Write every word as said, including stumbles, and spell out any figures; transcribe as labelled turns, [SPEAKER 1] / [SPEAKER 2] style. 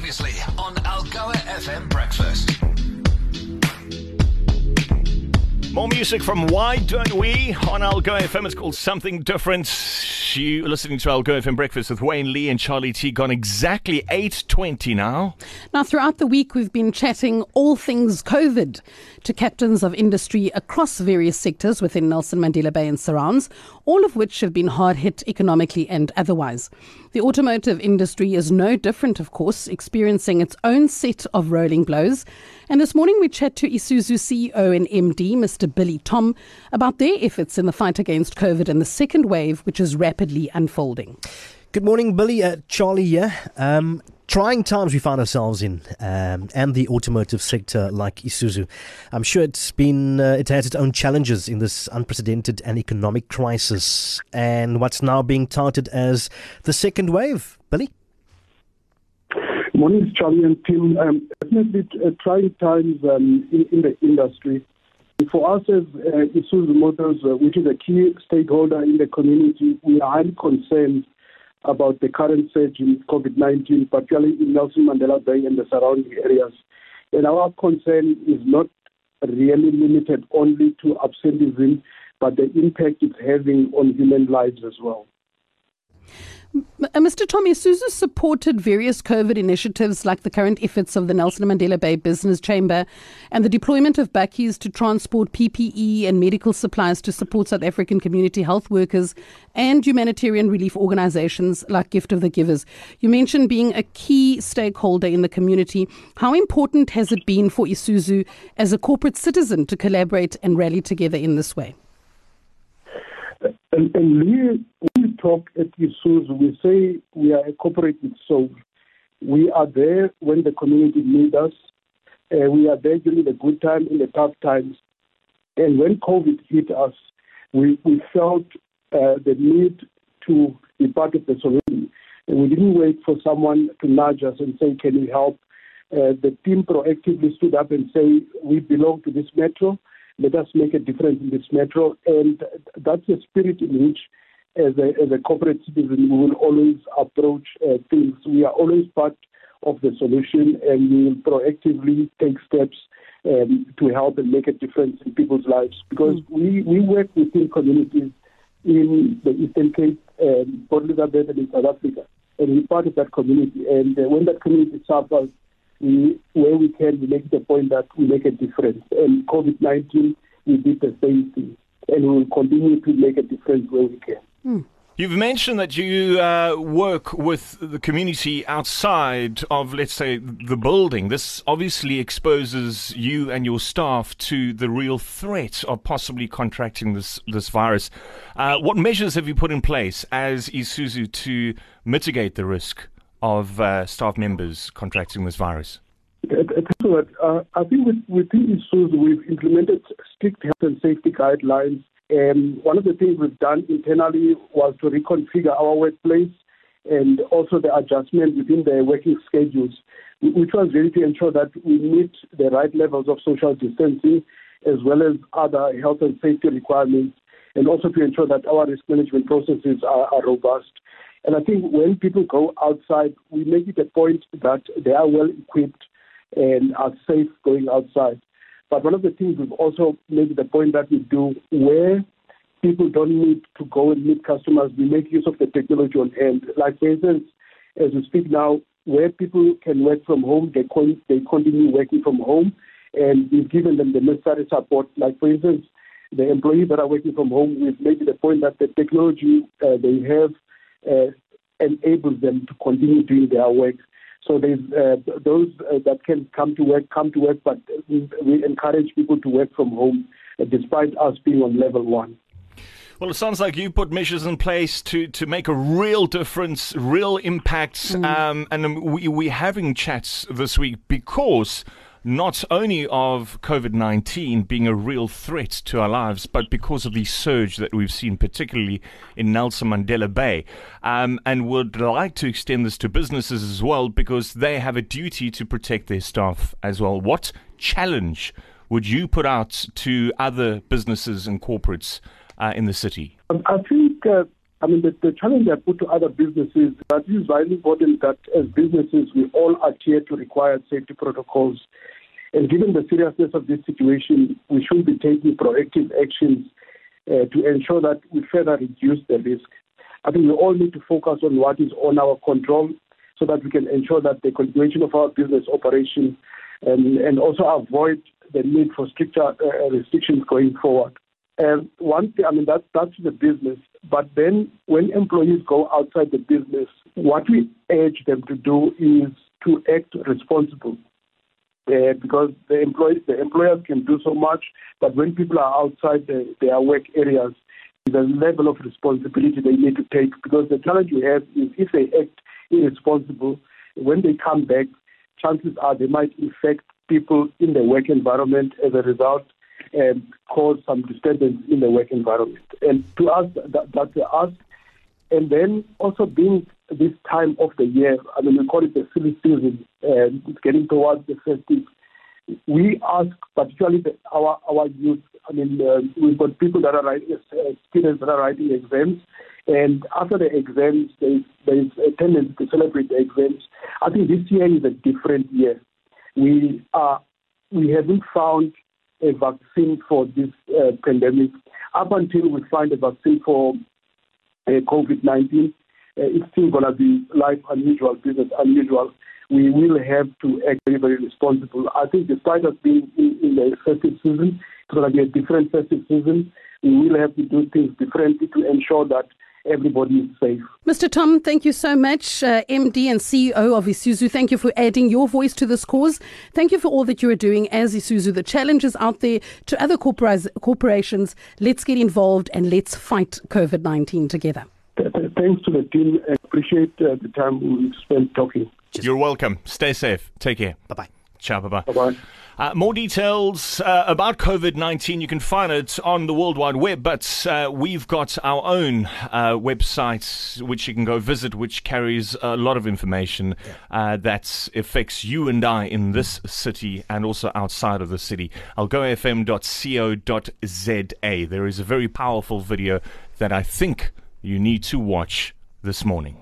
[SPEAKER 1] Previously on Algoa F M Breakfast.
[SPEAKER 2] More music from Why Don't We on Algoa F M. It's called Something Different. You're listening to Algoa F M Breakfast with Wayne Lee and Charlie T. Gone exactly eight twenty now.
[SPEAKER 3] Now, throughout the week, we've been chatting all things COVID to captains of industry across various sectors within Nelson Mandela Bay and surrounds, all of which have been hard hit economically and otherwise. The automotive industry is no different, of course, experiencing its own set of rolling blows. And this morning we chat to Isuzu C E O and M D, Mister Billy Tom, about their efforts in the fight against COVID and the second wave, which is rapidly unfolding.
[SPEAKER 4] Good morning, Billy. Uh, Charlie here. Um, trying times we find ourselves in, um, and the automotive sector like Isuzu. I'm sure it's been, uh, it has its own challenges in this unprecedented and economic crisis, and what's now being touted as the second wave. Billy?
[SPEAKER 5] Morning, Charlie and Tim. Um, definitely uh, trying times um, in, in the industry. For us as uh, Isuzu Motors, uh, which is a key stakeholder in the community, we are highly concerned about the current surge in COVID nineteen, particularly in Nelson Mandela Bay and the surrounding areas. And our concern is not really limited only to absenteeism, but the impact it's having on human lives as well.
[SPEAKER 3] Mister Tommy, Isuzu supported various COVID initiatives like the current efforts of the Nelson Mandela Bay Business Chamber and the deployment of bakkies to transport P P E and medical supplies to support South African community health workers and humanitarian relief organizations like Gift of the Givers. You mentioned being a key stakeholder in the community. How important has it been for Isuzu as a corporate citizen to collaborate and rally together in this way?
[SPEAKER 5] And, and we, we talk at Isuzu, we say we are a corporate with soul. We are there when the community needs us. Uh, we are there during the good times, in the tough times. And when COVID hit us, we, we felt uh, the need to be part of the solution. And we didn't wait for someone to nudge us and say, can we help? Uh, the team proactively stood up and say, we belong to this metro. Let us make a difference in this metro. And that's the spirit in which, as a, as a corporate citizen, we will always approach uh, things. We are always part of the solution, and we will proactively take steps um, to help and make a difference in people's lives. Because mm. we, we work within communities in the Eastern Cape, um, Port Elizabeth, and in South Africa. And we're part of that community. And uh, when that community suffers, We, where we can, we make the point that we make a difference. And COVID nineteen, we did the same thing. And we will continue to make a difference where we can.
[SPEAKER 2] Hmm. You've mentioned that you uh, work with the community outside of, let's say, the building. This obviously exposes you and your staff to the real threat of possibly contracting this, this virus. Uh, what measures have you put in place as Isuzu to mitigate the risk of uh, staff members contracting this virus?
[SPEAKER 5] Uh, I think with, within Isuzu, we've implemented strict health and safety guidelines. And one of the things we've done internally was to reconfigure our workplace and also the adjustment within the working schedules, which was really to ensure that we meet the right levels of social distancing as well as other health and safety requirements, and also to ensure that our risk management processes are, are robust. And I think when people go outside, we make it a point that they are well equipped and are safe going outside. But one of the things we've also made it a point that we do, where people don't need to go and meet customers, we make use of the technology on hand. Like, for instance, as we speak now, where people can work from home, they, con- they continue working from home, and we've given them the necessary support. Like, for instance, the employees that are working from home, we've made it a point that the technology uh, they have Uh, enables them to continue doing their work. So there's uh, those uh, that can come to work, come to work, but we, we encourage people to work from home uh, despite us being on level one.
[SPEAKER 2] Well, it sounds like you put measures in place to, to make a real difference, real impacts, mm. um, and we, we're having chats this week because not only of COVID nineteen being a real threat to our lives, but because of the surge that we've seen, particularly in Nelson Mandela Bay. Um, and would like to extend this to businesses as well, because they have a duty to protect their staff as well. What challenge would you put out to other businesses and corporates uh, in the city?
[SPEAKER 5] I think uh, I mean, the, the challenge I put to other businesses, that it is very important that as businesses, we all adhere to required safety protocols. And given the seriousness of this situation, we should be taking proactive actions uh, to ensure that we further reduce the risk. I think we all need to focus on what is on our control so that we can ensure that the continuation of our business operation and, and also avoid the need for stricter uh, restrictions going forward. And one thing, I mean, that, that's the business. But then when employees go outside the business, what we urge them to do is to act responsible. Uh, because the employees, the employers can do so much, but when people are outside the, their work areas, the level of responsibility they need to take, because the challenge we have is if they act irresponsible, when they come back, chances are they might infect people in the work environment as a result and cause some disturbance in the work environment. And to us, that, that's a ask. And then also being this time of the year, I mean, we call it the silly season, and it's getting towards the festive. We ask, particularly the, our our youth, I mean, uh, we've got people that are writing, uh, students that are writing exams, and after the exams, there's, there's a tendency to celebrate the exams. I think this year is a different year. We are, we haven't found a vaccine for this uh, pandemic. Up until we find a vaccine for uh, COVID nineteen, uh, it's still going to be life unusual, business unusual. We will have to act very, very responsible. I think despite us being in, in the festive season, it's going to be a different festive season. We will have to do things differently to ensure that everybody is safe.
[SPEAKER 3] Mister Tom, thank you so much. Uh, M D and C E O of Isuzu, thank you for adding your voice to this cause. Thank you for all that you are doing as Isuzu. The challenges out there to other corpora- corporations. Let's get involved and let's fight COVID nineteen together.
[SPEAKER 5] Thanks to the team. I appreciate uh, the time we've spent talking.
[SPEAKER 2] You're welcome. Stay safe. Take care.
[SPEAKER 4] Bye-bye.
[SPEAKER 2] Ciao, bye-bye.
[SPEAKER 5] Bye-bye.
[SPEAKER 2] Uh, more details uh, about COVID nineteen, you can find it on the World Wide Web, but uh, we've got our own uh, website which you can go visit, which carries a lot of information uh, that affects you and I in this city and also outside of the city. algoa f m dot co dot z a. There is a very powerful video that I think you need to watch this morning.